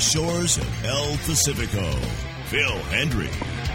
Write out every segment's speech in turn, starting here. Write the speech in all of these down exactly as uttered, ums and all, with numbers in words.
shores of El Pacifico. Phil Hendry.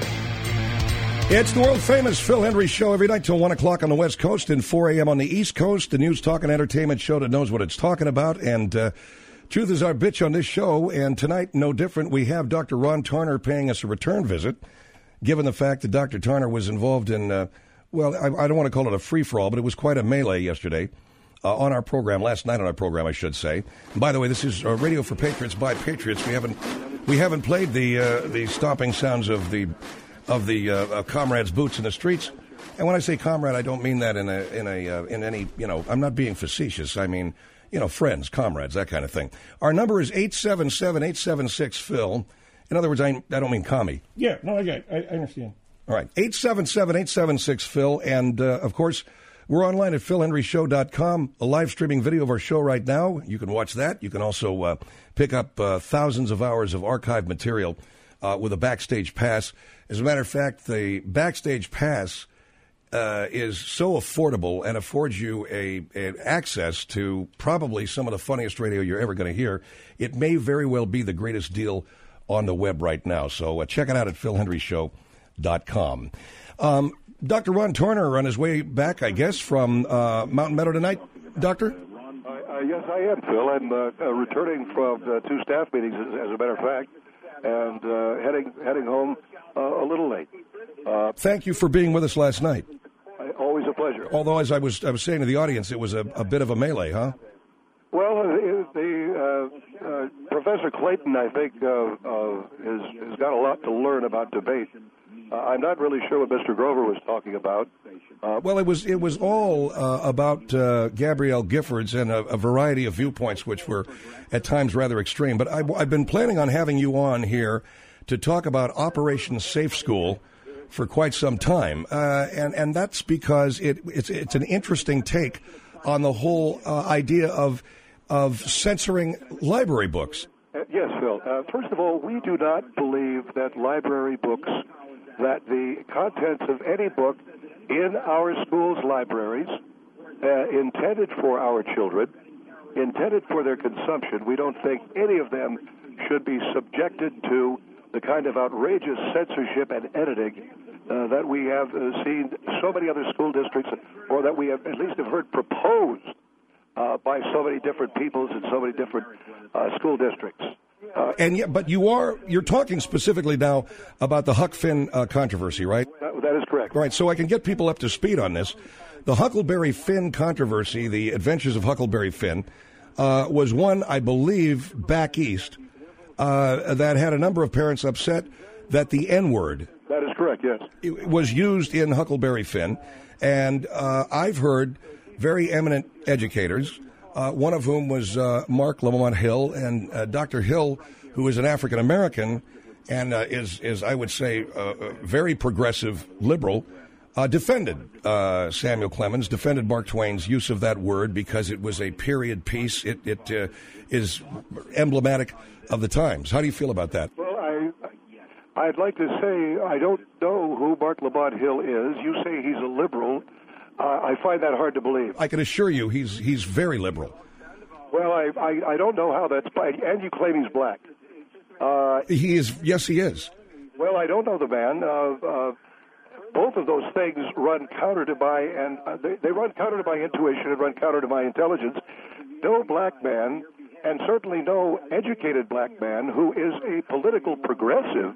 It's the world-famous Phil Hendry Show every night till one o'clock on the West Coast and four a.m. on the East Coast. The news, talk, and entertainment show that knows what it's talking about. And uh, truth is our bitch on this show. And tonight, no different. We have Doctor Ron Tarner paying us a return visit, given the fact that Doctor Tarner was involved in, uh, well, I, I don't want to call it a free-for-all, but it was quite a melee yesterday uh, on our program, last night on our program, I should say. And by the way, this is uh, Radio for Patriots by Patriots. We haven't we haven't played the uh, the stomping sounds of the... of the uh, uh, comrades' boots in the streets. And when I say comrade, I don't mean that in a in a uh, in any, you know, I'm not being facetious. I mean, you know, friends, comrades, that kind of thing. Our number is eight seven seven, eight seven six, Phil. In other words, I, I don't mean commie. Yeah, no, I get it. I, I understand. All right, eight seven seven, eight seven six, Phil. And, uh, of course, we're online at phil henry show dot com, a live streaming video of our show right now. You can watch that. You can also uh, pick up uh, thousands of hours of archived material uh, with a Backstage Pass. As a matter of fact, the Backstage Pass uh, is so affordable and affords you a, a access to probably some of the funniest radio you're ever going to hear. It may very well be the greatest deal on the web right now. So uh, check it out at phil henry show dot com. Um, Doctor Ron Tarner on his way back, I guess, from uh, Mountain Meadow tonight. Doctor? Uh, uh, yes, I am, Phil. I'm uh, uh, returning from uh, two staff meetings, as, as a matter of fact, and uh, heading heading home uh, a little late. Uh, Thank you for being with us last night. Uh, always a pleasure. Although, as I was I was saying to the audience, it was a, a bit of a melee, huh? Well, uh, the uh, uh, Professor Clayton, I think, uh, uh, has, has got a lot to learn about debate. Uh, I'm not really sure what Mister Grover was talking about. Uh, well, it was it was all uh, about uh, Gabrielle Giffords and a, a variety of viewpoints, which were at times rather extreme. But I, I've been planning on having you on here to talk about Operation Safe School for quite some time, uh, and and that's because it it's it's an interesting take on the whole uh, idea of of censoring library books. Uh, yes, Phil. Uh, first of all, we do not believe that library books, that the contents of any book in our schools' libraries, uh, intended for our children, intended for their consumption, we don't think any of them should be subjected to the kind of outrageous censorship and editing uh, that we have uh, seen so many other school districts, or that we have at least have heard proposed uh, by so many different peoples in so many different uh, school districts. Uh, and yet, but you are you're talking specifically now about the Huck Finn uh, controversy, right? That, that is correct. Right. So I can get people up to speed on this. The Huckleberry Finn controversy, the Adventures of Huckleberry Finn, uh, was one, I believe, back east uh, that had a number of parents upset that the N-word. That is correct. Yes. It was used in Huckleberry Finn, and uh, I've heard very eminent educators. Uh, one of whom was uh, Mark Lamont Hill, and uh, Doctor Hill, who is an African American and uh, is, is I would say, uh, very progressive liberal, uh, defended uh, Samuel Clemens, defended Mark Twain's use of that word because it was a period piece. It, it uh, is emblematic of the times. How do you feel about that? Well, I, I'd like to say I don't know who Mark Lamont Hill is. You say he's a liberal. Uh, I find that hard to believe. I can assure you he's he's very liberal. Well, I I, I don't know how that's... And you claim he's black. Uh, he is. Yes, he is. Well, I don't know the man. Uh, uh, both of those things run counter to my... and uh, they, they run counter to my intuition and run counter to my intelligence. No black man, and certainly no educated black man who is a political progressive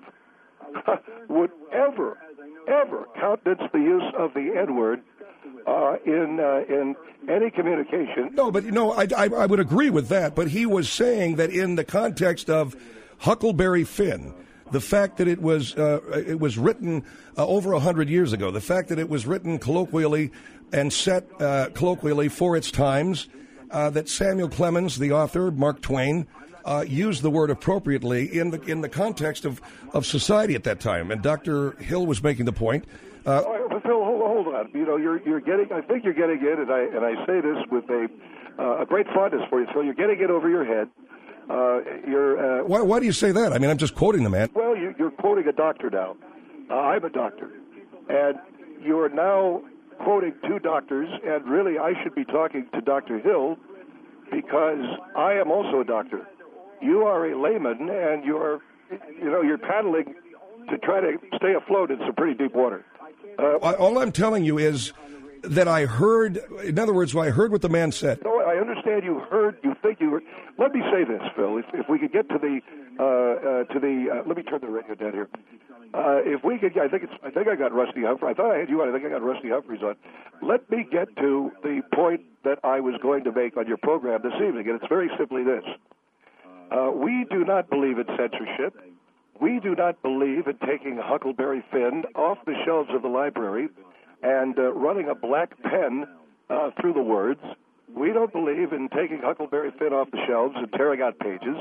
would ever, ever countenance the use of the N-word Uh, in uh, in any communication. No, but you know, I, I, I would agree with that. But he was saying that in the context of Huckleberry Finn, the fact that it was uh, it was written uh, over a hundred years ago, the fact that it was written colloquially and set uh, colloquially for its times, uh, that Samuel Clemens, the author, Mark Twain, uh, used the word appropriately in the in the context of, of society at that time. And Doctor Hill was making the point. Uh, oh, but Phil, hold, hold on. You know, you're you're getting. I think you're getting it, and I and I say this with a uh, a great fondness for you, Phil. You're getting it over your head. Uh, you're. Uh, why, why do you say that? I mean, I'm just quoting the man. Well, you, you're quoting a doctor now. Uh, I'm a doctor, and you are now quoting two doctors. And really, I should be talking to Doctor Hill because I am also a doctor. you are a layman, and you're, you know, you're paddling to try to stay afloat in some pretty deep water. Uh, All I'm telling you is that I heard, in other words, I heard what the man said. No, I understand you heard, you think you heard. Let me say this, Phil. If, if we could get to the, uh, uh, to the, uh, let me turn the radio down here. Uh, if we could, I think it's, I think I got Rusty Humphrey. I thought I had you on. I think I got Rusty Humphreys on. Let me get to the point that I was going to make on your program this evening, and it's very simply this. Uh, we do not believe in censorship. We do not believe in taking Huckleberry Finn off the shelves of the library and uh, running a black pen uh, through the words. We don't believe in taking Huckleberry Finn off the shelves and tearing out pages.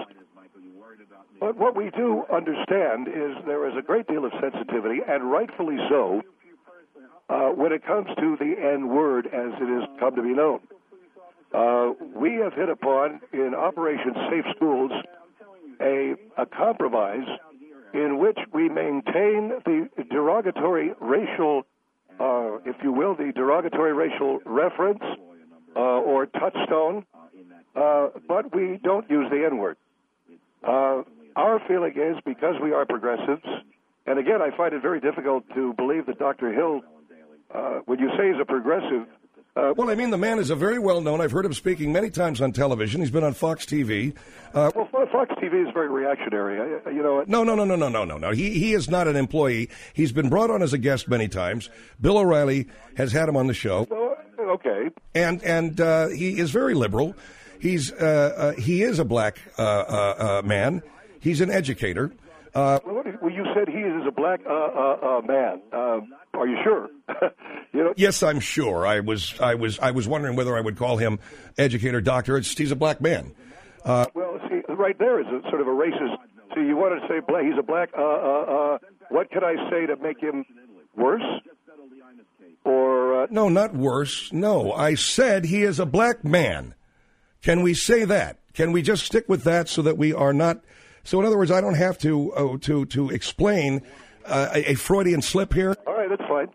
But what we do understand is there is a great deal of sensitivity, and rightfully so, uh, when it comes to the N-word as it has come to be known. Uh, we have hit upon, in Operation Safe Schools, a, a compromise in which we maintain the derogatory racial, uh, if you will, the derogatory racial reference uh, or touchstone, uh, but we don't use the N-word. Uh, our feeling is, because we are progressives, and again, I find it very difficult to believe that Doctor Hill, uh, when you say he's a progressive, Uh, well, I mean, the man is a very well-known. I've heard him speaking many times on television. He's been on Fox T V. Uh, well, Fox T V is very reactionary. I, you know. No, no, no, no, no, no, no, no. He he is not an employee. He's been brought on as a guest many times. Bill O'Reilly has had him on the show. Well, okay. And and uh, he is very liberal. He's uh, uh, he is a black uh, uh, uh, man. He's an educator. Uh, well, well, you said he is a black uh, uh, uh, man. Uh, are you sure? you know. Yes, I'm sure. I was, I was, I was wondering whether I would call him educator, doctor. It's, he's a black man. Uh, well, see, right there is a sort of a racist. See, you wanted to say black. He's a black. Uh, uh, uh, what can I say to make him worse? Or uh, no, not worse. No, I said he is a black man. Can we say that? Can we just stick with that so that we are not? So, in other words, I don't have to uh, to to explain uh, a, a Freudian slip here. All right, that's fine.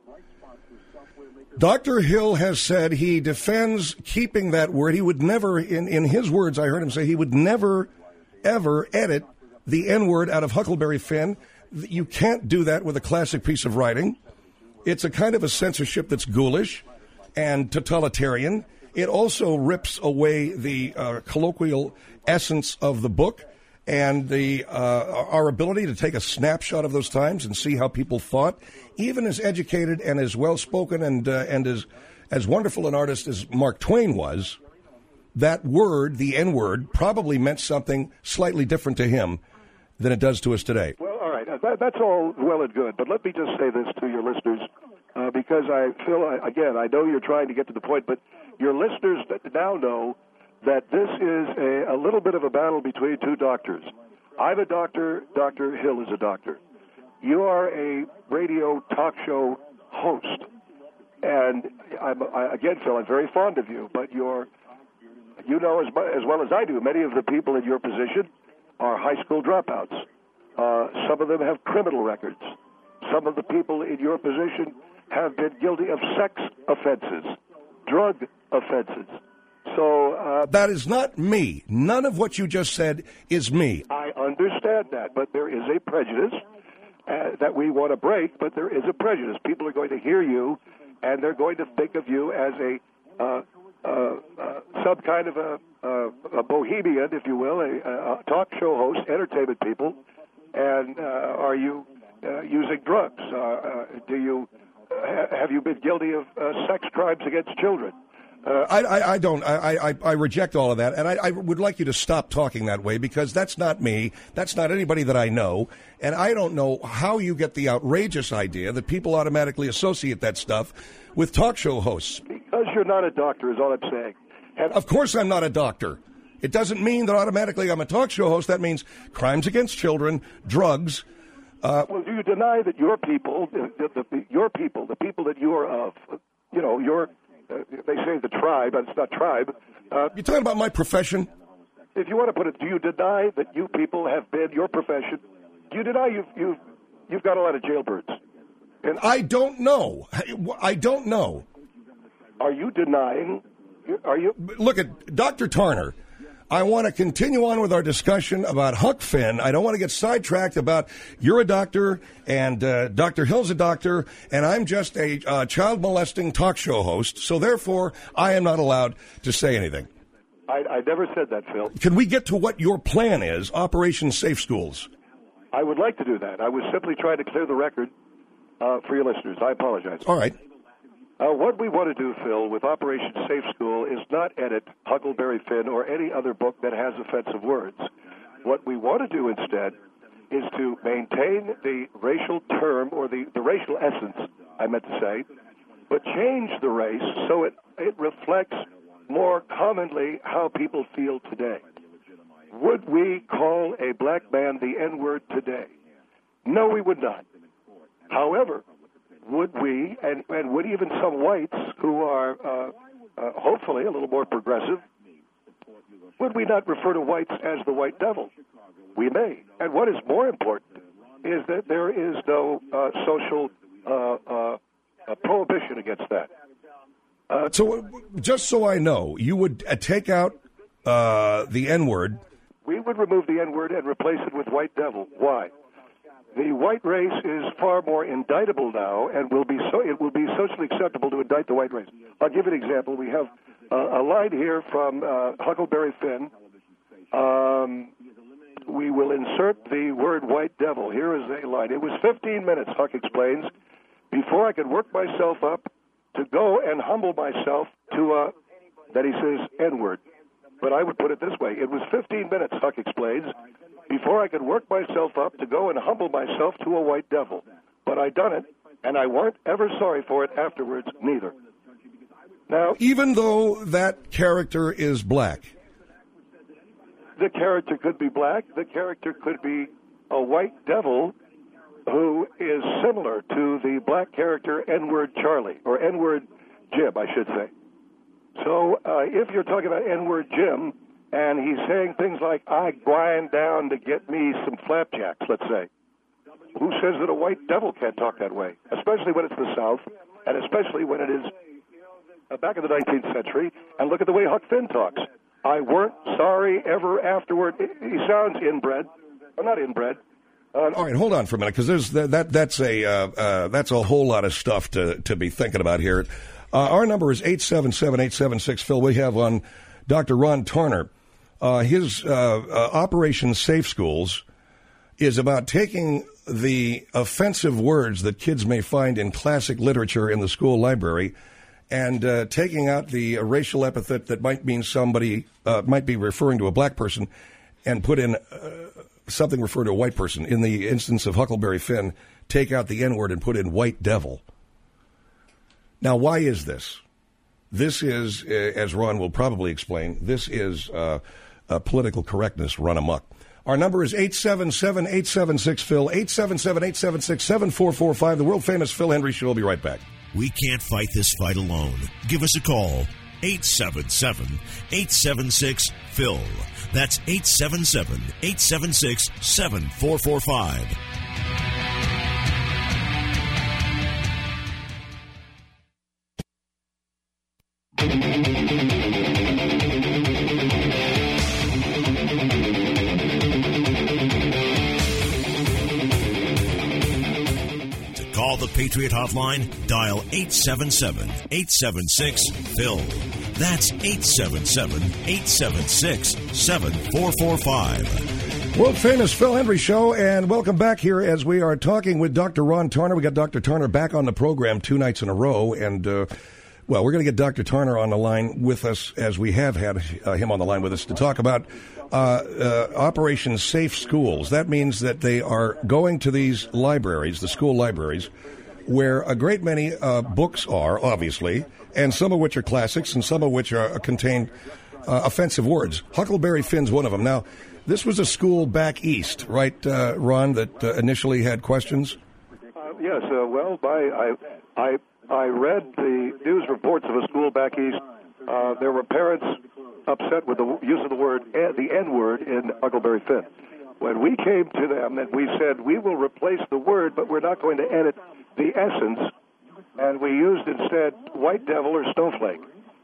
Doctor Hill has said he defends keeping that word. He would never, in, in his words, I heard him say he would never, ever edit the N-word out of Huckleberry Finn. You can't do that with a classic piece of writing. It's a kind of a censorship that's ghoulish and totalitarian. It also rips away the uh, colloquial essence of the book and the uh, our ability to take a snapshot of those times and see how people thought. Even as educated and as well-spoken and uh, and as as wonderful an artist as Mark Twain was, that word, the N-word, probably meant something slightly different to him than it does to us today. Well, all right, that, that's all well and good, but let me just say this to your listeners, uh, because I feel, again, I know you're trying to get to the point, but your listeners now know that this is a, a little bit of a battle between two doctors. I'm a doctor. Doctor Hill is a doctor. You are a radio talk show host. And I'm, I, again, Phil, I'm very fond of you, but you're, you know as, as well as I do, many of the people in your position are high school dropouts. Uh, some of them have criminal records. Some of the people in your position have been guilty of sex offenses, drug offenses. So uh, that is not me. None of what you just said is me. I understand that, but there is a prejudice uh, that we want to break, but there is a prejudice. People are going to hear you, and they're going to think of you as a uh, uh, uh, some kind of a, uh, a bohemian, if you will, a, a talk show host, entertainment people. And uh, are you uh, using drugs? Uh, uh, do you ha- have you been guilty of uh, sex crimes against children? Uh, I, I, I don't. I, I, I reject all of that, and I, I would like you to stop talking that way because that's not me. That's not anybody that I know, and I don't know how you get the outrageous idea that people automatically associate that stuff with talk show hosts. Because you're not a doctor is all I'm saying. And of course I'm not a doctor. It doesn't mean that automatically I'm a talk show host. That means crimes against children, drugs. Uh, well, do you deny that your people, the, the, the, your people, the people that you are of, you know, your... Uh, they say the tribe, but it's not tribe. Uh, You're talking about my profession? If you want to put it, do you deny that you people have been your profession? Do you deny you've you've, you've got a lot of jailbirds? And I don't know. I don't know. Are you denying? Are you? Look at Doctor Tarner. I want to continue on with our discussion about Huck Finn. I don't want to get sidetracked about you're a doctor and uh, Doctor Hill's a doctor, and I'm just a uh, child molesting talk show host, so therefore I am not allowed to say anything. I, I never said that, Phil. Can we get to what your plan is, Operation Safe Schools? I would like to do that. I was simply trying to clear the record uh, for your listeners. I apologize. All right. Uh, what we want to do, Phil, with Operation Safe School is not edit Huckleberry Finn or any other book that has offensive words. What we want to do instead is to maintain the racial term or the, the racial essence, I meant to say, but change the race so it, it reflects more commonly how people feel today. Would we call a black man the N-word today? No, we would not. However, would we, and, and would even some whites who are uh, uh, hopefully a little more progressive, would we not refer to whites as the white devil? We may. And what is more important is that there is no uh, social uh, uh, uh, prohibition against that. Uh, so, just so I know, you would uh, take out uh, the N-word. We would remove the N-word and replace it with white devil. Why? The white race is far more indictable now, and will be so. It will be socially acceptable to indict the white race. I'll give you an example. We have uh, a line here from uh, Huckleberry Finn. Um, we will insert the word white devil. Here is a line. It was fifteen minutes, Huck explains, before I could work myself up to go and humble myself to a, that he says, N-word. But I would put it this way. It was fifteen minutes, Huck explains, before I could work myself up to go and humble myself to a white devil. But I done it, and I weren't ever sorry for it afterwards, neither. Now, even though that character is black, the character could be black. The character could be a white devil who is similar to the black character N-word Charlie, or N-word Jim, I should say. So uh, if you're talking about N-word Jim, and he's saying things like, I grind down to get me some flapjacks, let's say. Who says that a white devil can't talk that way? Especially when it's the South, and especially when it is uh, back in the nineteenth century. And look at the way Huck Finn talks. I weren't sorry ever afterward. He sounds inbred. Or not inbred. Uh, All right, hold on for a minute, because there's that, that that's a uh, uh, that's a whole lot of stuff to, to be thinking about here. Uh, our number is eight seven seven, eight seven six, Phil. We have on Doctor Ron Tarner. Uh, his uh, uh, Operation Safe Schools is about taking the offensive words that kids may find in classic literature in the school library and uh, taking out the uh, racial epithet that might mean somebody, uh, might be referring to a black person, and put in uh, something referring to a white person. In the instance of Huckleberry Finn, take out the N-word and put in white devil. Now, why is this? This is, uh, as Ron will probably explain, this is uh, uh, political correctness run amok. Our number is eight seven seven, eight seven six, Phil, eight seven seven, eight seven six, seven four four five. The world-famous Phil Hendrie Show. We'll be right back. We can't fight this fight alone. Give us a call, eight seven seven, eight seven six, Phil. That's eight seven seven, eight seven six, seven four four five. Call the Patriot Hotline, dial eight seven seven, eight seven six, Phil. That's eight seven seven, eight seven six, seven four four five. World famous Phil Hendrie Show, and welcome back here as we are talking with Doctor Ron Tarner. We got Doctor Tarner back on the program two nights in a row, and uh, well, we're going to get Doctor Tarner on the line with us, as we have had uh, him on the line with us, to talk about uh, uh, Operation Safe Schools. That means that they are going to these libraries, the school libraries, where a great many uh, books are, obviously, and some of which are classics and some of which are uh, contain uh, offensive words. Huckleberry Finn's one of them. Now, this was a school back east, right, uh, Ron, that uh, initially had questions? Uh, yes, uh, well, I, I, I, I read the news reports of a school back east. Uh, there were parents upset with the use of the word, the N-word in Huckleberry Finn. When we came to them and we said, we will replace the word, but we're not going to edit the essence, and we used instead white devil or snowflake.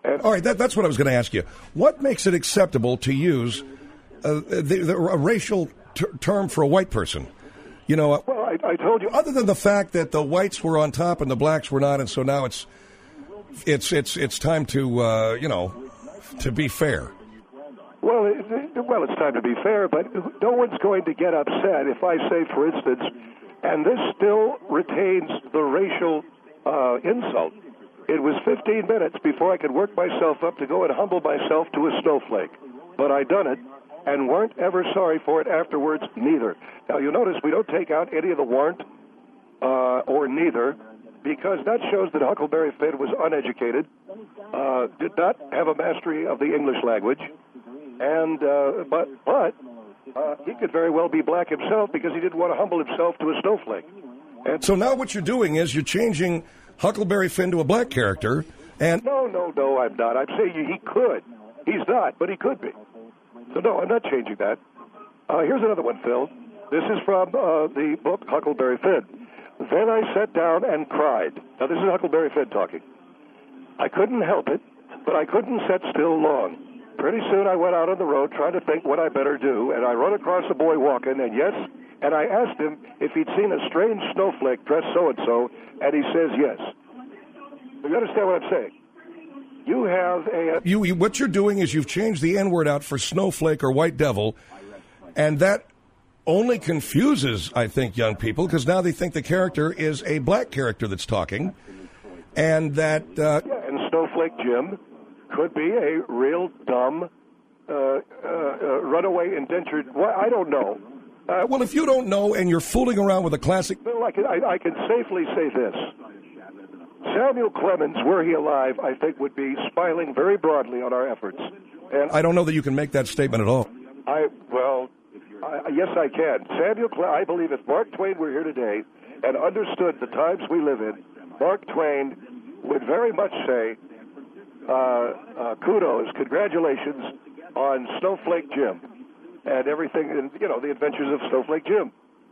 And All right, that, that's what I was going to ask you. What makes it acceptable to use uh, the, the, a racial ter- term for a white person? You know, uh, well, I, I told you. other than the fact that the whites were on top and the blacks were not, and so now it's it's it's it's time to uh, you know to be fair. Well, it, it, well, it's time to be fair, but no one's going to get upset if I say, for instance, and this still retains the racial uh, insult. It was fifteen minutes before I could work myself up to go and humble myself to a snowflake. But I done it and weren't ever sorry for it afterwards, neither. Now, you'll notice we don't take out any of the weren't uh, or neither, because that shows that Huckleberry Finn was uneducated, uh, did not have a mastery of the English language, and uh, but, but uh, he could very well be black himself because he didn't want to humble himself to a snowflake. And So now what you're doing is you're changing Huckleberry Finn to a black character, and No, no, no, I'm not. I'm saying he could. He's not, but he could be. So, no, I'm not changing that. Uh, here's another one, Phil. This is from uh, the book Huckleberry Finn. Then I sat down and cried. Now, this is Huckleberry Finn talking. I couldn't help it, but I couldn't sit still long. Pretty soon I went out on the road trying to think what I better do, and I run across a boy walking, and yes, and I asked him if he'd seen a strange snowflake dressed so-and-so, and he says yes. You understand what I'm saying? You have a... you, you what you're doing is you've changed the N-word out for snowflake or white devil, and that only confuses, I think, young people, because now they think the character is a black character that's talking, and that... Uh, Yeah, and Snowflake Jim could be a real dumb, uh, uh, uh, runaway indentured... Well, I don't know. Uh, well, if you don't know and you're fooling around with a classic... Well, I can, I, I can safely say this. Samuel Clemens, were he alive, I think would be smiling very broadly on our efforts. And I don't know that you can make that statement at all. I, well, I, yes, I can. Samuel Cle- I believe if Mark Twain were here today and understood the times we live in, Mark Twain would very much say, uh, uh, kudos, congratulations on Snowflake Jim and everything, and, you know, the adventures of Snowflake Jim.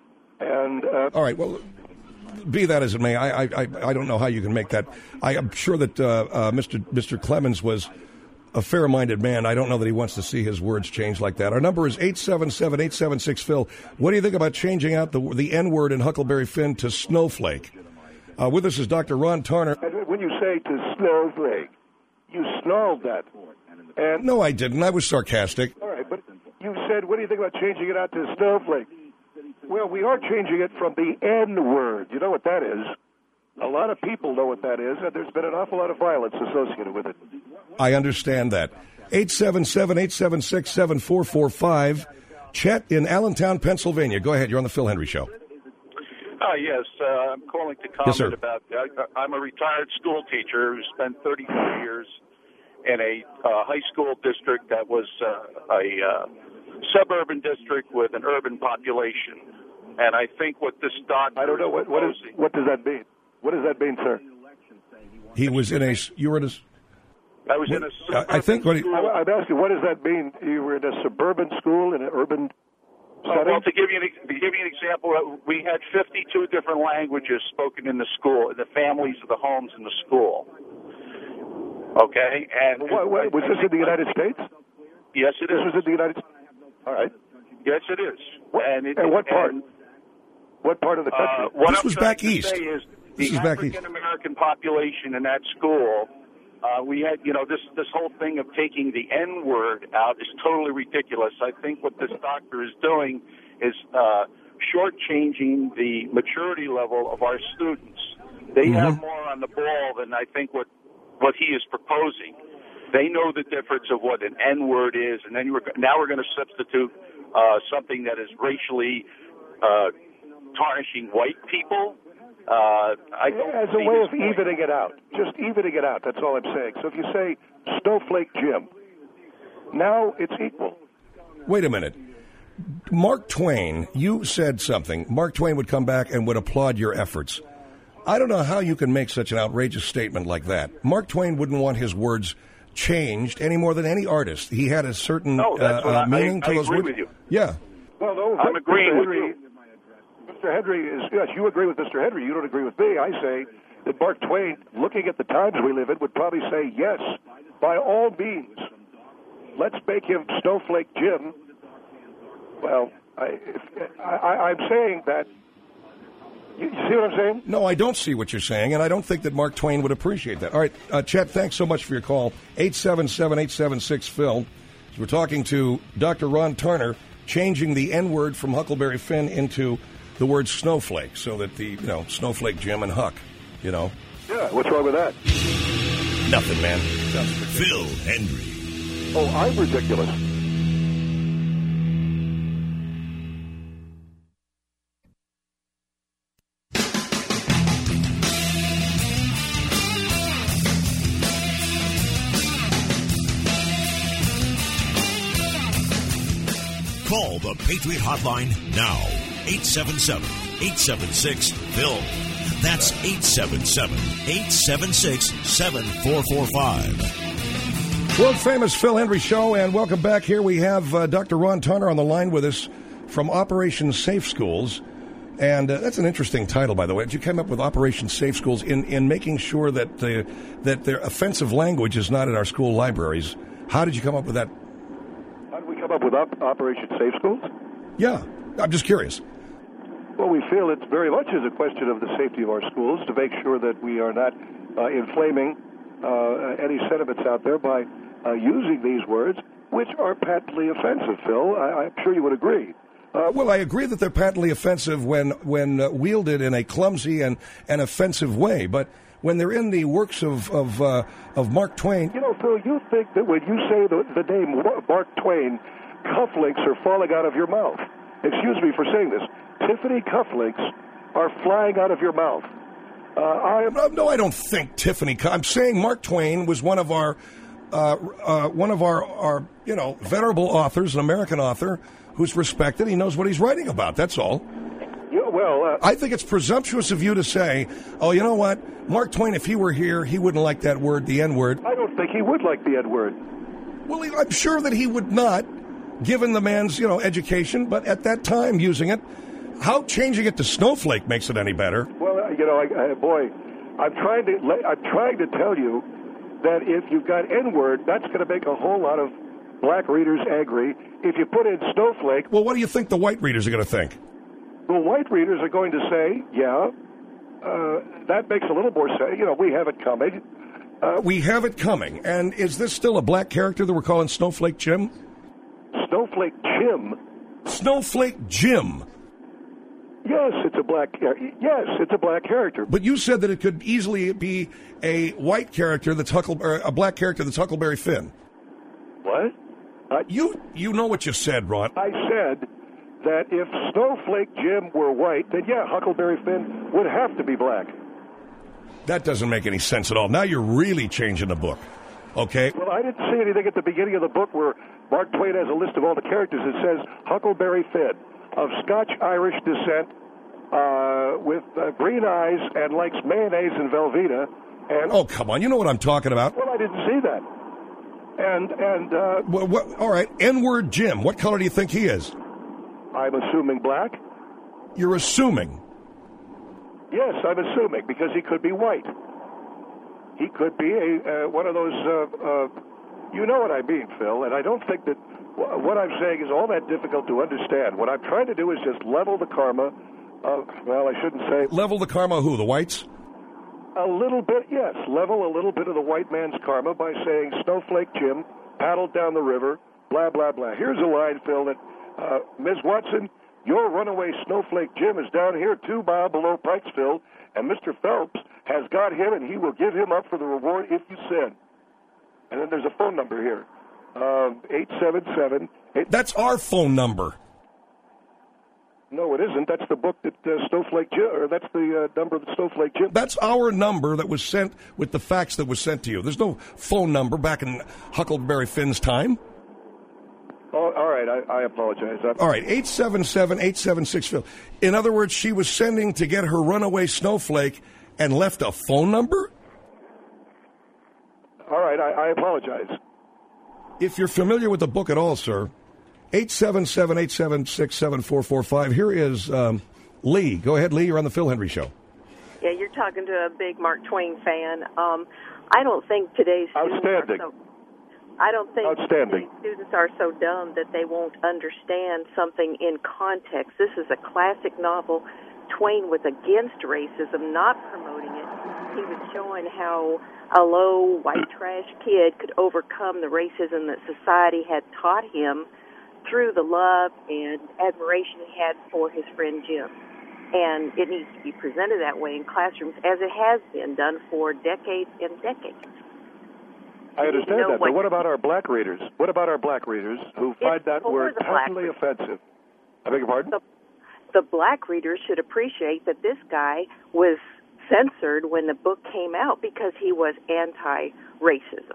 And uh, All right, well, be that as it may, I, I, I I don't know how you can make that. I am sure that uh, uh, Mister Mister Clemens was a fair-minded man. I don't know that he wants to see his words changed like that. Our number is eight seven seven, eight seven six, Phil. What do you think about changing out the the N-word in Huckleberry Finn to snowflake? Uh, with us is Doctor Ron Tarner. And when you say to Snowflake, you snarled that. And No, I didn't. I was sarcastic. all right, but you said, what do you think about changing it out to Snowflake? Well, we are changing it from the N-word. You know what that is? A lot of people know what that is, and there's been an awful lot of violence associated with it. I understand that. eight seven seven, eight seven six, seven four four five. Chet in Allentown, Pennsylvania. Go ahead. You're on the Phil Hendry Show. Oh, yes. Uh, I'm calling to comment Yes, sir. about, uh, I'm a retired school teacher who spent thirty-four years in a uh, high school district that was uh, a uh, suburban district with an urban population. And I think what this doctor I don't know. What, what, is, what does that mean? What does that mean, sir? He was in a. You were in a. I was in a suburban I think what he, school. I, I'm asking, what does that mean? You were in a suburban school in an urban Oh, setting? well, to give you an, to give you an example, uh, we had fifty-two different languages spoken in the school, in the families of the homes in the school. Okay, and What, what, was this in the United States? Yes, it This is. was in the United States. All right. Yes, it is. What, and, it, and what part? and, what part of the country? Uh, what This I'm was trying back to east. say is This the was back east. African American population in that school. Uh, we had, you know, this this whole thing of taking the N word out is totally ridiculous. I think what this doctor is doing is uh, shortchanging the maturity level of our students. They Mm-hmm. have more on the ball than I think what what he is proposing. They know the difference of what an N word is, and then we're, now we're going to substitute uh, something that is racially uh, tarnishing white people. Uh, I don't As a see way his of point. evening it out. Just evening it out. That's all I'm saying. So if you say Snowflake Jim, now it's equal. wait a minute. Mark Twain, you said something. Mark Twain would come back and would applaud your efforts. I don't know how you can make such an outrageous statement like that. Mark Twain wouldn't want his words changed any more than any artist. He had a certain No, that's uh, what uh, I- meaning I- to I those agree words. with you. Yeah. Well, no, I'm but agreeing Mister with Henry, Mister Henry is, yes, you agree with Mister Henry. You don't agree with me. I say that Mark Twain, looking at the times we live in, would probably say, yes, by all means, let's make him Snowflake Jim. Well, I, I, I'm saying that. You, you see what I'm saying? No, I don't see what you're saying, and I don't think that Mark Twain would appreciate that. All right, uh, Chet, thanks so much for your call. eight seven seven, eight seven six, Phil. We're talking to Doctor Ron Tarner, changing the N-word from Huckleberry Finn into the word snowflake, so that the, you know, Snowflake Jim and Huck, you know. Yeah, what's wrong with that? Nothing, man. Phil Hendrie. Oh, I'm ridiculous. Call the Patriot Hotline now. eight seven seven, eight seven six, Phil. That's eight seven seven, eight seven six, seven four four five. World famous Phil Hendrie Show, and welcome back. Here we have uh, Doctor Ron Tarner on the line with us from Operation Safe Schools. And uh, that's an interesting title, by the way. Did you come up with Operation Safe Schools in, in making sure that the, that their offensive language is not in our school libraries? How did you come up with that? Come up with op- Operation Safe Schools? Yeah, I'm just curious. Well, we feel it very much is a question of the safety of our schools to make sure that we are not uh, inflaming uh, any sentiments out there by uh, using these words, which are patently offensive, Phil. I- I'm sure you would agree. Uh, well, I agree that they're patently offensive when when uh, wielded in a clumsy and, and offensive way, but when they're in the works of of, uh, of Mark Twain. You know, Phil, you think that when you say the, the name Mark Twain, cufflinks are falling out of your mouth. Excuse me for saying this. Tiffany cufflinks are flying out of your mouth. Uh, I am... no, no, I don't think Tiffany. I'm saying Mark Twain was one of our uh, uh, one of our, our you know venerable authors, an American author who's respected. He knows what he's writing about. That's all. Yeah, well, uh, I think it's presumptuous of you to say, oh, you know what? Mark Twain, if he were here, he wouldn't like that word, the N-word. I don't think he would like the N-word. Well, I'm sure that he would not, given the man's, you know, education, but at that time using it, how changing it to snowflake makes it any better? Well, uh, you know, I, I, boy, I'm trying to I'm trying to tell you that if you've got N-word, that's going to make a whole lot of black readers angry. If you put in snowflake... Well, what do you think the white readers are going to think? The white readers are going to say, yeah, uh, that makes a little more sense. You know, we have it coming. Uh, we have it coming. And is this still a black character that we're calling Snowflake Jim? Snowflake Jim? Snowflake Jim. Yes, it's a black character. Yes, it's a black character. But you said that it could easily be a white character that's Huckle, or a black character that's Huckleberry Finn. What? Uh, you you know what you said, Ron. I said that if Snowflake Jim were white, then yeah, Huckleberry Finn would have to be black. That doesn't make any sense at all. Now you're really changing the book, okay? Well, I didn't see anything at the beginning of the book where Mark Twain has a list of all the characters. It says Huckleberry Finn, of Scotch-Irish descent, uh, with uh, green eyes and likes mayonnaise and Velveeta. And oh, come on. You know what I'm talking about. Well, I didn't see that. And, and, uh... Well, what, all right, N-word Jim. What color do you think he is? I'm assuming black. You're assuming? Yes, I'm assuming, because he could be white. He could be a uh, one of those, uh, uh, you know what I mean, Phil, and I don't think that w- what I'm saying is all that difficult to understand. What I'm trying to do is just level the karma of, well, I shouldn't say... Level the karma of who, the whites? A little bit, yes. Level a little bit of the white man's karma by saying Snowflake Jim paddled down the river, blah, blah, blah. Here's a line, Phil, that, uh, Miz Watson, your runaway Snowflake Jim is down here two mile below Pikesville, and Mister Phelps has got him, and he will give him up for the reward if you send. And then there's a phone number here, um, eight seven seven. That's our phone number. No, it isn't. That's the book that uh, Snowflake Jim, or that's the uh, number that Snowflake Jim. That's our number that was sent with the fax that was sent to you. There's no phone number back in Huckleberry Finn's time. Oh, all right, I, I apologize. I'm... All right, eight seven seven, eight seven six, Phil. In other words, she was sending to get her runaway snowflake and left a phone number? All right, I, I apologize. If you're familiar with the book at all, sir, eight seven seven, eight seven six, seven four four five. Here is um, Lee. Go ahead, Lee. You're on the Phil Hendrie Show. Yeah, you're talking to a big Mark Twain fan. Um, I don't think today's students Outstanding. are so... I don't think Outstanding. students are so dumb that they won't understand something in context. This is a classic novel. Twain was against racism, not promoting it. He was showing how a low, white trash kid could overcome the racism that society had taught him through the love and admiration he had for his friend Jim. And it needs to be presented that way in classrooms, as it has been done for decades and decades. I understand that, what but what about our black readers? What about our black readers who find that word patently offensive? I beg your pardon? The, the black readers should appreciate that this guy was censored when the book came out because he was anti-racism.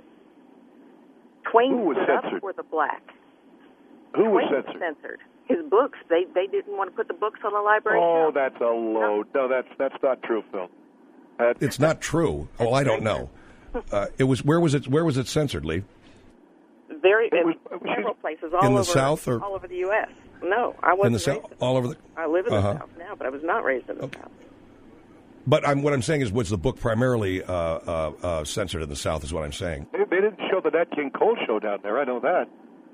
Twain Who was stood up censored? for the black. Who was Twain censored? was censored. His books, they, they didn't want to put the books on the library Oh, shelf. that's a load. No, that's that's not true, Phil. That, It's not true. Oh, I don't know. Uh, it was where was it? Where was it censored, Lee? Very, It was- in several places all In the over South or- all over the U S No, I wasn't In the raised South, in all over the. I live in Uh-huh. the South now, but I was not raised in the Okay. South. But I'm, what I'm saying is, was the book primarily uh, uh, uh, censored in the South? Is what I'm saying. They, they didn't show the Nat King Cole show down there. I know that.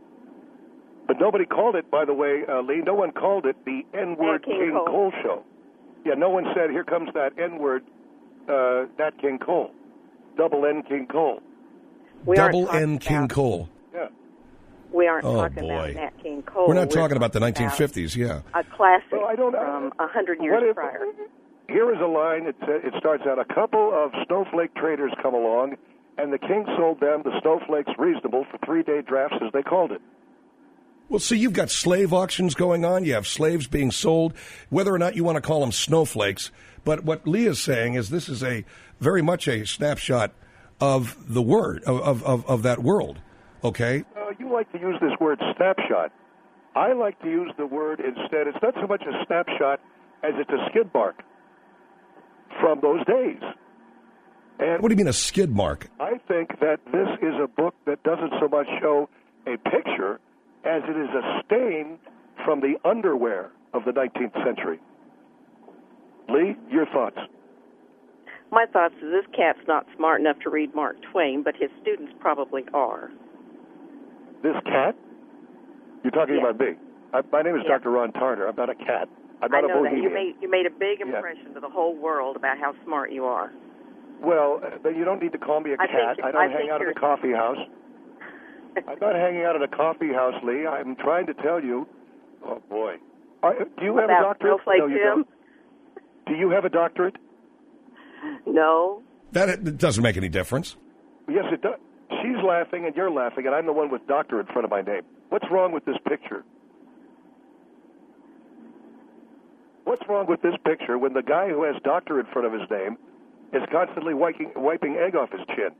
But nobody called it, by the way, uh, Lee. No one called it the N-word Nat King King Cole. Cole show. Yeah, no one said, "Here comes that N-word, uh, Nat King Cole, double N King Cole." We aren't Double talking N King about- Cole. Yeah. We aren't Oh, talking boy. about Nat King Cole. We're not talking about the nineteen about fifties. Yeah. A classic Well, I don't- from a hundred What years if- prior. Here is a line. It, sa- it starts out, "A couple of snowflake traders come along, and the king sold them the snowflakes reasonable for three-day drafts, as they called it." Well, see, you've got slave auctions going on. You have slaves being sold, whether or not you want to call them snowflakes. But what Lee is saying is this is a very much a snapshot of the word, of, of, of, of that world. Okay? Uh, you like to use this word snapshot. I like to use the word instead. It's not so much a snapshot as it's a skid mark from those days. And What do you mean a skid mark? I think that this is a book that doesn't so much show a picture as it is a stain from the underwear of the nineteenth century. Lee, your thoughts? My thoughts is this cat's not smart enough to read Mark Twain, but his students probably are. This cat? You're talking Yeah. about me. I, my name is Yeah. Doctor Ron Tarter. I'm not a cat. I'm I not a know that bohemian. you made you made a big Yeah. impression to the whole world about how smart you are. Well, uh, but you don't need to call me a I cat. think- I don't I hang think out at a you're- coffee house. I'm not hanging out at a coffee house, Lee. I'm trying to tell you. Oh boy, Are, do you have a About doctorate? Snowflake No, you Jim? don't. Do you have a doctorate? No. That it doesn't make any difference. Yes, it does. She's laughing and you're laughing, and I'm the one with doctor in front of my name. What's wrong with this picture? What's wrong with this picture when the guy who has doctor in front of his name is constantly wiping, wiping egg off his chin?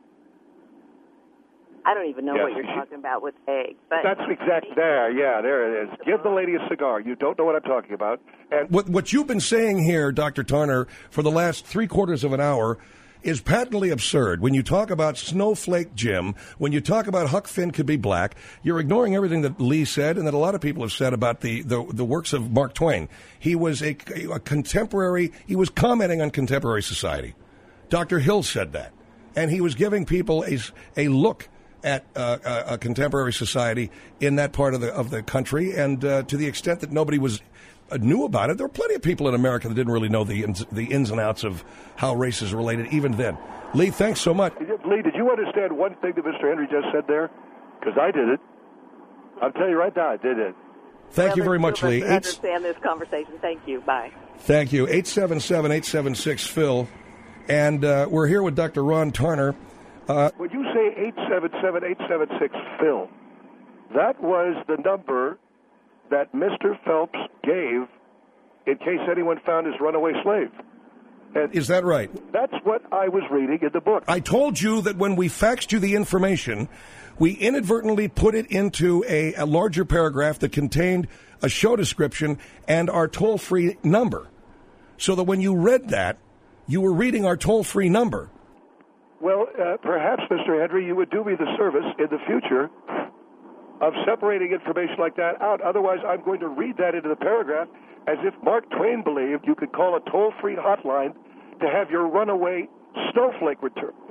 I don't even know Yes, what you're she- talking about with eggs. But That's exact. There, yeah, there it is. Give the lady a cigar. You don't know what I'm talking about. And What, what you've been saying here, Doctor Tarner, for the last three quarters of an hour is patently absurd. When you talk about Snowflake Jim, when you talk about Huck Finn could be black, you're ignoring everything that Lee said and that a lot of people have said about the, the, the works of Mark Twain. He was a, a contemporary, he was commenting on contemporary society. Doctor Hill said that. And he was giving people a, a look at uh, a, a contemporary society in that part of the of the country, and uh, to the extent that nobody was uh, knew about it, there were plenty of people in America that didn't really know the ins, the ins and outs of how race is related even then. Lee, thanks so much. Lee, did you understand one thing that Mister Henry just said there? Because I did it. I'll tell you right now, I did it. Thank you very much, Lee. I Eight, understand this conversation. Thank you. Bye. thank you. eight seven seven, eight seven six, Phil. And uh, we're here with Doctor Ron Tarner. Uh, When you say eight seven seven, eight seven six, Phil, that was the number that Mister Phelps gave in case anyone found his runaway slave. And is that right? that's what I was reading in the book. I told you that when we faxed you the information, we inadvertently put it into a, a larger paragraph that contained a show description and our toll-free number. So that when you read that, you were reading our toll-free number. Well, uh, perhaps, Mister Henry, you would do me the service in the future of separating information like that out. Otherwise, I'm going to read that into the paragraph as if Mark Twain believed you could call a toll-free hotline to have your runaway snowflake returned.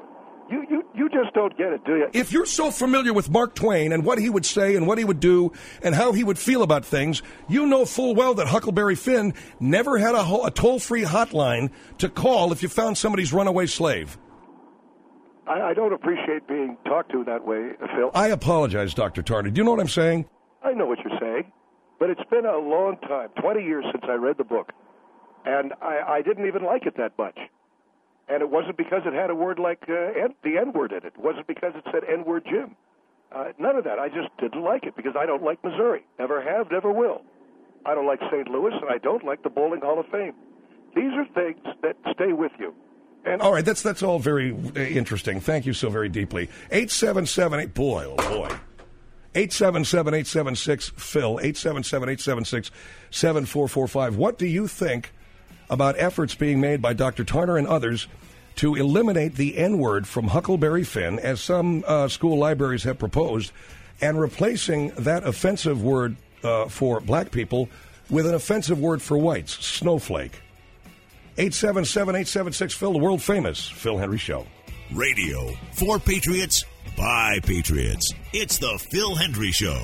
You, you, you just don't get it, do you? If you're so familiar with Mark Twain and what he would say and what he would do and how he would feel about things, you know full well that Huckleberry Finn never had a, ho- a toll-free hotline to call if you found somebody's runaway slave. I, I don't appreciate being talked to that way, Phil. I apologize, Doctor Tardy. Do you know what I'm saying? I know what you're saying, but it's been a long time, twenty years since I read the book, and I, I didn't even like it that much. And it wasn't because it had a word like uh, N- the N-word in it. It wasn't because it said N-word Jim. Uh, none of that. I just didn't like it because I don't like Missouri. Never have, never will. I don't like Saint Louis, and I don't like the Bowling Hall of Fame. These are things that stay with you. And all right, that's that's all very interesting. Thank you so very deeply. eight seven seven eight, boy, oh boy. eight seven seven, eight seven six, Phil, eight seven seven, eight seven six, seven four four five. What do you think about efforts being made by Doctor Tarner and others to eliminate the N-word from Huckleberry Finn, as some uh, school libraries have proposed, and replacing that offensive word uh, for black people with an offensive word for whites, snowflake? eight seven seven, eight seven six, Phil, the world-famous Phil Hendrie Show. Radio for Patriots by Patriots. It's the Phil Hendrie Show.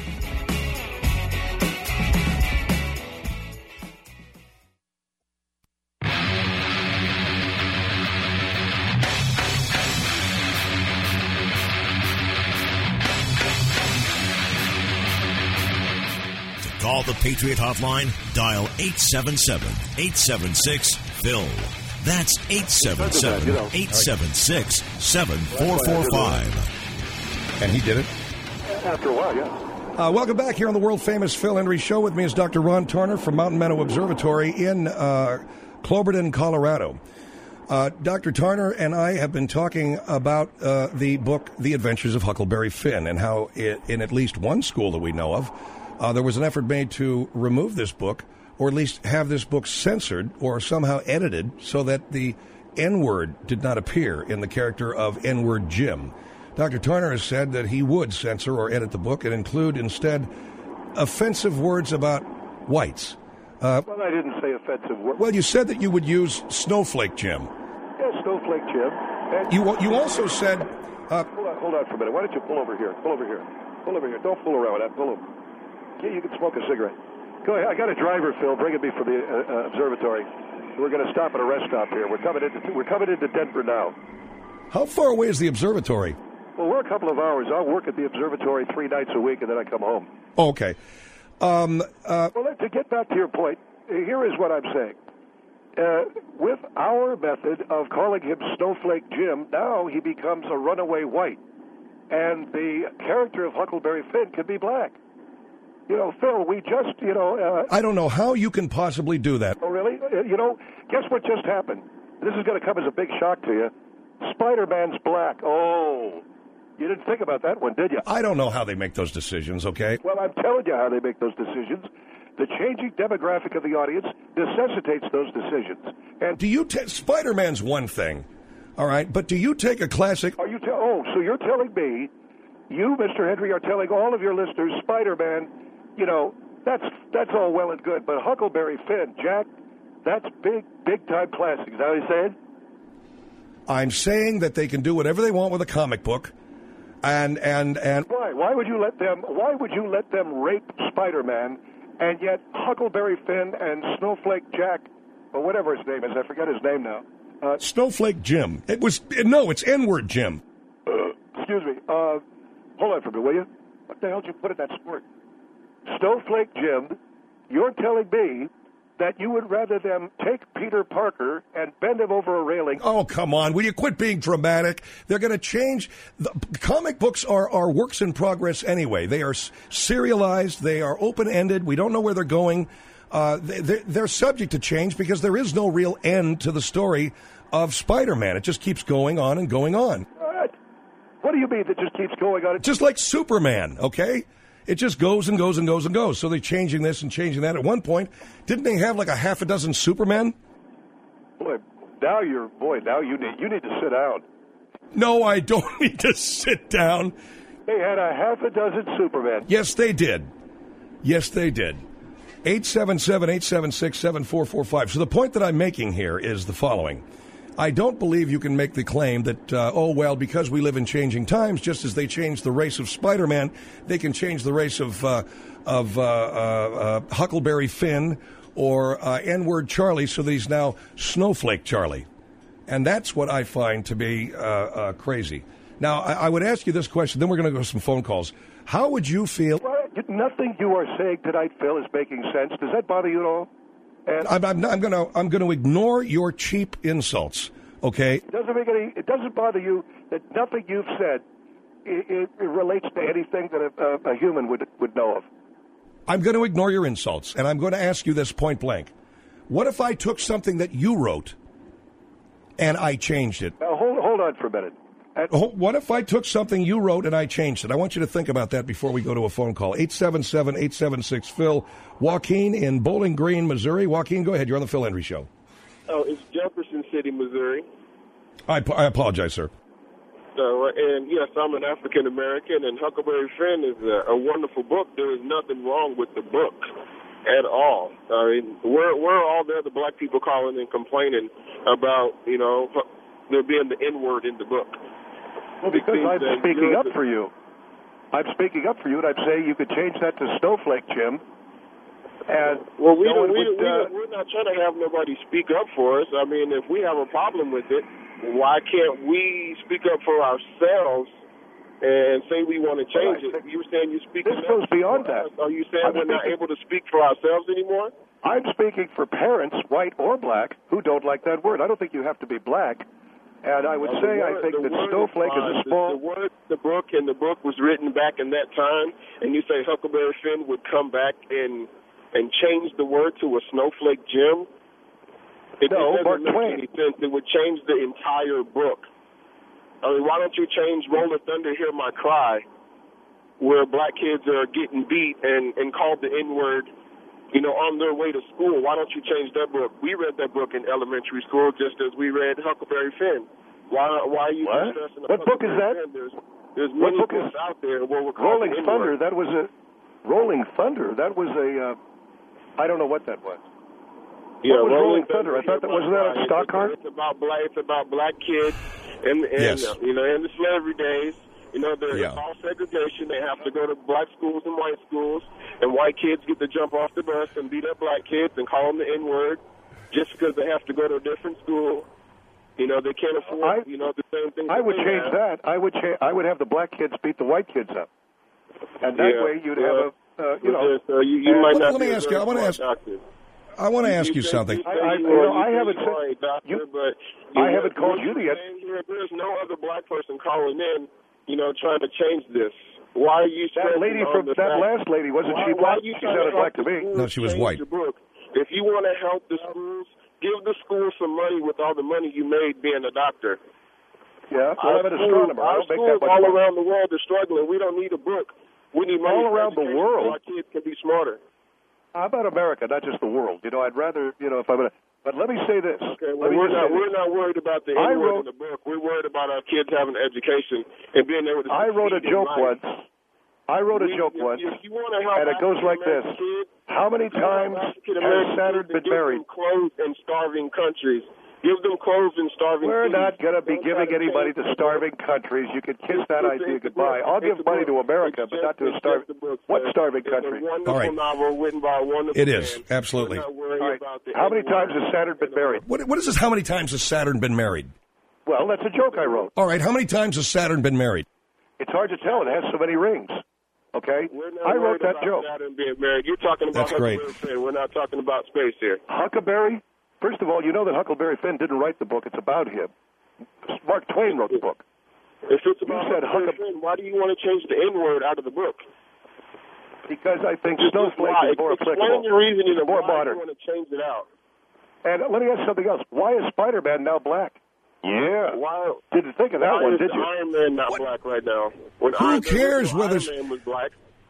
Call the Patriot Hotline. Dial eight seven seven, eight seven six, Phil. That's eight seven seven, eight seven six, seven four four five. And he did it? After a while, yeah. Uh, welcome back here on the world-famous Phil Hendrie Show. With me is Doctor Ron Tarner from Mountain Meadow Observatory in uh, Cloberton, Colorado. Uh, Doctor Tarner and I have been talking about uh, the book The Adventures of Huckleberry Finn, and how it, in at least one school that we know of, Uh, there was an effort made to remove this book, or at least have this book censored or somehow edited so that the N-word did not appear in the character of N-word Jim. Doctor Tarner has said that he would censor or edit the book and include instead offensive words about whites. Uh, well, I didn't say offensive words. Well, you said that you would use Snowflake Jim. Yeah, Snowflake Jim. And you you also said... Uh, hold on, hold on for a minute. Why don't you pull over here? Pull over here. Pull over here. Don't fool around with that. Pull over. Yeah, you can smoke a cigarette. Go ahead. I got a driver, Phil, bringing me from the uh, uh, observatory. We're going to stop at a rest stop here. We're coming into we're coming into Denver now. How far away is the observatory? Well, we're a couple of hours. I'll work at the observatory three nights a week, and then I come home. Oh, okay. Um, uh, well, to get back to your point, here is what I'm saying. Uh, with our method of calling him Snowflake Jim, now he becomes a runaway white, and the character of Huckleberry Finn can be black. You know, Phil, we just, you know... Uh, I don't know how you can possibly do that. Oh, really? Uh, you know, guess what just happened? This is going to come as a big shock to you. Spider-Man's black. Oh, you didn't think about that one, did you? I don't know how they make those decisions, okay? Well, I'm telling you how they make those decisions. The changing demographic of the audience necessitates those decisions. And do you... T- Spider-Man's one thing, all right? But do you take a classic... Are you... Te- oh, so you're telling me, you, Mister Hendrie, are telling all of your listeners, Spider-Man... You know, that's that's all well and good, but Huckleberry Finn, Jack, that's big, big-time classic. Is that what you're saying? I'm saying that they can do whatever they want with a comic book, and and and why? Why would you let them? Why would you let them rape Spider-Man, and yet Huckleberry Finn and Snowflake Jack, or whatever his name is, I forget his name now. Uh, Snowflake Jim. It was no, it's N-word Jim. Uh, excuse me. Uh, hold on for a minute, will you? What the hell did you put in that squirt? Snowflake Jim, you're telling me that you would rather them take Peter Parker and bend him over a railing. Oh, come on. Will you quit being dramatic? They're going to change. The comic books are, are works in progress anyway. They are serialized. They are open-ended. We don't know where they're going. Uh, they, they're subject to change because there is no real end to the story of Spider-Man. It just keeps going on and going on. Uh, what do you mean that just keeps going on? Just like Superman, okay? It just goes and goes and goes and goes. So they're changing this and changing that. At one point, didn't they have like a half a dozen Supermen? Boy, now you're boy. Now you need you need to sit down. No, I don't need to sit down. They had a half a dozen Supermen. Yes, they did. Yes, they did. eight seven seven, eight seven six, seven four four five. So the point that I'm making here is the following. I don't believe you can make the claim that, uh, oh, well, because we live in changing times, just as they changed the race of Spider-Man, they can change the race of uh, of uh, uh, uh, Huckleberry Finn or uh, N-word Charlie so that he's now Snowflake Charlie. And that's what I find to be uh, uh, crazy. Now, I, I would ask you this question, then we're going to go to some phone calls. How would you feel? Well, nothing you are saying tonight, Phil, is making sense. Does that bother you at all? And I'm, I'm, I'm going to I'm going to ignore your cheap insults. Okay. It doesn't make any. It doesn't bother you that nothing you've said it, it, it relates to anything that a, a, a human would would know of. I'm going to ignore your insults, and I'm going to ask you this point blank: what if I took something that you wrote and I changed it? Now hold hold on for a minute. And what if I took something you wrote and I changed it? I want you to think about that before we go to a phone call. eight seven seven, eight seven six, Phil. Joaquin in Bowling Green, Missouri. Joaquin, go ahead. You're on the Phil Hendry Show. Oh, it's Jefferson City, Missouri. I, I apologize, sir. So, and yes, I'm an African American, and Huckleberry Finn is a, a wonderful book. There is nothing wrong with the book at all. I mean, we're we're all the other black people calling and complaining about, you know, there being the N word in the book. Well, because I'm speaking up for you. I'm speaking up for you, and I'm saying you could change that to Snowflake, Jim. And well, we no don't, we, would, we, uh, we're not trying to have nobody speak up for us. I mean, if we have a problem with it, why can't we speak up for ourselves and say we want to change well, it? You were saying you're speaking this up goes beyond that. Are you saying I'm we're not speaking, able to speak for ourselves anymore? I'm speaking for parents, white or black, who don't like that word. I don't think you have to be black. And I would well, say word, I think that word Snowflake is, is a small... The, the word, the book, and the book was written back in that time, and you say Huckleberry Finn would come back and and change the word to a Snowflake Jim? It, no, it Mark doesn't make Twain. any sense. It would change the entire book. I mean, why don't you change Roll of Thunder, Hear My Cry, where black kids are getting beat and, and called the N-word, you know, on their way to school? Why don't you change that book? We read that book in elementary school just as we read Huckleberry Finn. Why Why are you what? stressing What book is that? Finn? There's, there's many book books is out there where we're calling Rolling Thunder, that was a... Rolling Thunder, that was a... Uh, I don't know what that was. Yeah, what was Rolling, Rolling Thunder? I thought that wasn't that a stock car? It's about black. It's about black kids, and, and yes. uh, you know, in the slavery days, you know, there's yeah. all segregation. They have to go to black schools and white schools, and white kids get to jump off the bus and beat up black kids and call them the N word just because they have to go to a different school. You know, they can't afford, I, you know, the same thing. I would change have. that. I would cha- I would have the black kids beat the white kids up, and that yeah, way you'd well, have a, uh, you know. Just, uh, you, you might let, not let me be ask a you. I want to ask. doctor. I want to ask you, you something. You I, I, you you know, are, I you haven't you said. are a doctor, You, but I haven't called you yet. Here, there's no other black person calling in, you know, trying to change this. Why are you That lady from that fact? last lady wasn't why, she black? Why you She sounded black to me. No, she was white. If you want to help the schools, give the schools some money with all the money you made being a doctor. Yeah, well, I'm an astronomer. I Our don't make schools that much all money. around the world are struggling. We don't need a book. We need money All for around the education world? so our kids can be smarter. How about America, not just the world? You know, I'd rather, you know, if I'm gonna. But let me say this. Okay, well, let me we're just not say we're this. not worried about the I N word wrote- in the book. We're worried about our kids having an education and being able to. I wrote a succeed in joke life. once. I wrote a We- joke if, once, if you want to help and it goes like this: African-American kids, How many times African has American Saturn kids been and give married? them clothes in starving countries. Give them clothes in starving We're cities. not going to be Don't try giving to anybody change to the starving countries. You can kiss It's- that it's- idea it's a goodbye. book. I'll It's give a money book. to America, It's but just- not to a it's starving. just a book, What sir. starving It's country? a wonderful All right. novel written by a wonderful It is, man. absolutely. We're not worried All right. about the How many N times word. has Saturn been married? What, what is this? How many times has Saturn been married? Well, that's a joke I wrote. All right. How many times has Saturn been married? It's hard to tell. It has so many rings. Okay? We're not I wrote worried that about joke. Saturn being married. You're talking about That's great. Huckleberry Finn. We're not talking about space here. Huckleberry? First of all, you know that Huckleberry Finn didn't write the book. It's about him. Mark Twain wrote the book. If it's about said Huckleberry Huckle- Finn, why do you want to change the N word out of the book? Because I think Just Snowflake why? is more Explain applicable. your reasoning of more why modern. you want to change it out. And let me ask you something else. Why is Spider-Man now black? Yeah. Why? Didn't think of that why one, is did you? Iron Man not What? black right now? When Who Iron cares Man, whether- Iron Man was black?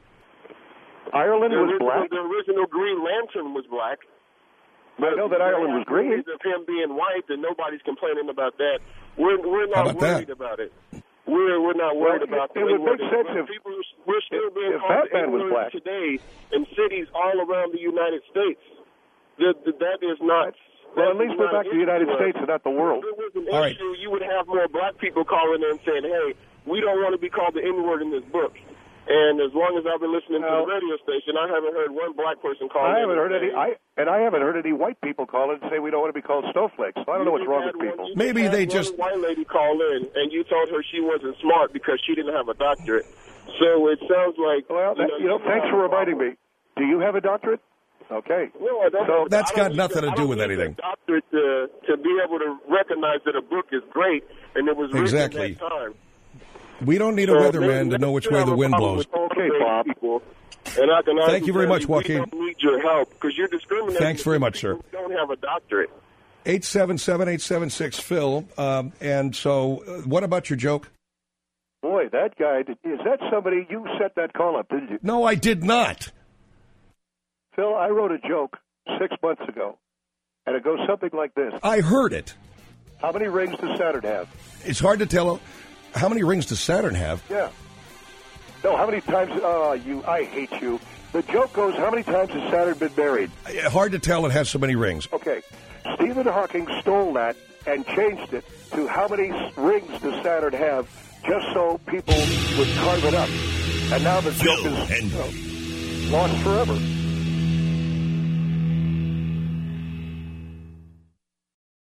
Ireland The was original, black? the original Green Lantern was black. I know that Ireland was green. Of him being white, and nobody's complaining about that. We're we're How not about worried that? about it. We're we're not worried Well, about it- the it would N-word. make sense But if- people we're still if- being if called the Batman was N-word today black. in cities all around the United States. That that is not Well, at least we're back to the United States and not the world. If it was an All issue, right. you would have more black people calling in and saying, hey, we don't want to be called the N-word in this book. And as long as I've been listening Well, to the radio station, I haven't heard one black person call I in. haven't heard and any, say, I, and I haven't heard any white people call in and say we don't want to be called snowflakes. So I don't know what's You wrong had with one- people. you Maybe had they one just- white lady call in, and you told her she wasn't smart because she didn't have a doctorate. So it sounds like... Well, that, you know, thanks for reminding me. Do you have a doctorate? Okay. No, I don't. So That's I got don't nothing need to I do don't with need anything. a doctorate to, to be able to recognize that a book is great and it was written Exactly. at that time. We don't need a So weatherman maybe to know which you way have the a wind problem blows. with Okay, Bob. people, and I can Thank you very much, Joaquin. We don't need your help because you're discriminating. Thanks very much, against sir. people who don't have a doctorate. eight seven seven, eight seven six, Phil. Um, and so, uh, what about your joke? Boy, that guy, is that somebody, you set that call up, didn't you? No, I did not. Phil, I wrote a joke six months ago, and it goes something like this. I heard it. How many rings does Saturn have? It's hard to tell. How many rings does Saturn have? Yeah. No, how many times, oh, you, I hate you. The joke goes, how many times has Saturn been married? Uh, Hard to tell. It has so many rings. Okay. Stephen Hawking stole that and changed it to how many rings does Saturn have, just so people would carve it up. And now the Phil joke is Hendry. you know, lost forever.